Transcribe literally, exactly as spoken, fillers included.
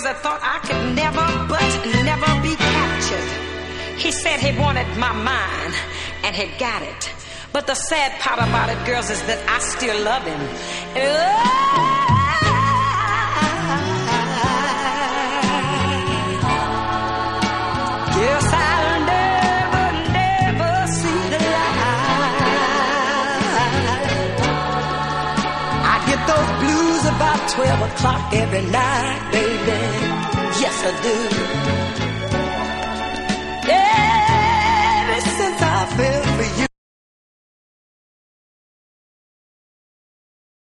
girls that thought I could never, but never be captured. He said he wanted my mind, and he got it. But the sad part about it, girls, is that I still love him. Yes, I'll never, never see the light. I get those blues about twelve o'clock every night, baby. Yes, I do.